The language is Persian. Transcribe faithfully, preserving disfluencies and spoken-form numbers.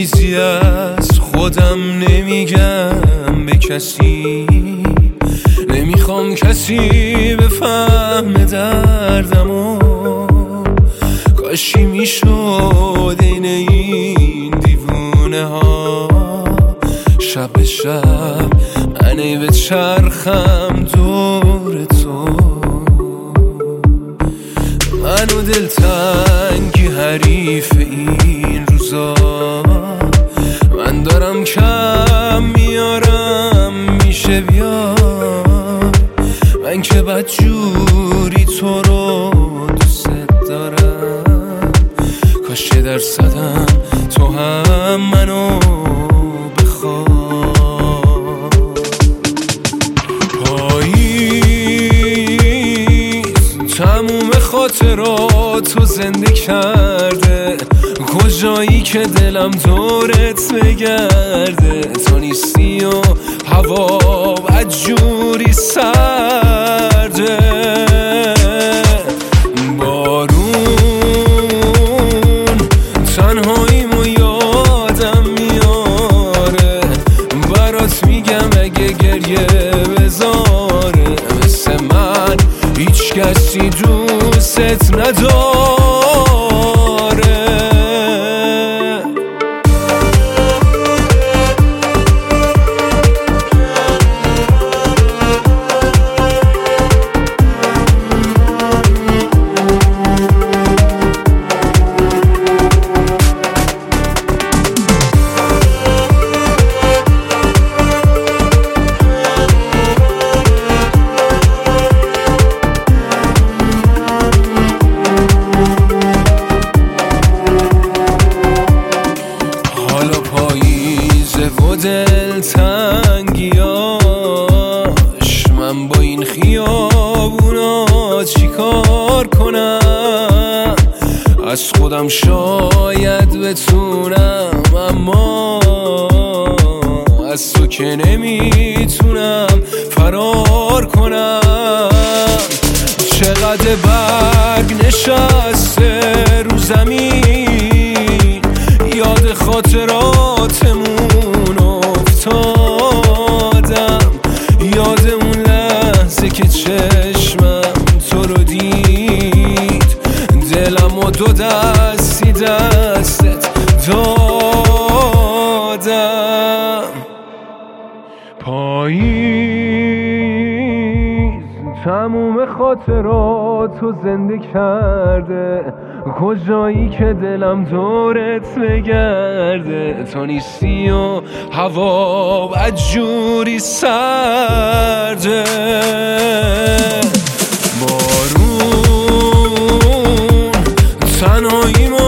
چیزی از خودم نمیگم به کسی، نمیخوام کسی بفهمه دردمو. کاشی میشد این این دیوونه ها شب به شب منی به چرخم دور تو. منو دلتنگی حریف این روزا، من دارم کم میارم میشه بیا. من که بدجوری تو رو دوست دارم، کاش یه درصدم تو هم منو بخوای. پاییز تموم خاطراتو زنده کرده، کجایی که دلم دورت بگرده. تو نیستی و هوا بدجوری سرده. بارون تنهاییمو یادم میاره، برات میگم اگه گریه بذاره. مثل من هیچ کسی دوست نداره. و دلتنگیاش من با این خیابونا چی کار کنم؟ از خودم شاید بتونم، اما از تو که نمیتونم فرار کنم. چقدر برگ نشسته رو زمین، یاد خاطراتمون افتادم. یاد اون لحظه که چشمم تو رو دید، دلم و دو دستی دستت دادم. پاییز تموم خاطراتو زنده کرده، کجایی که دلم دورت بگرده. تو نیستی و هوا بدجوری سرده. بارون تنهاییمو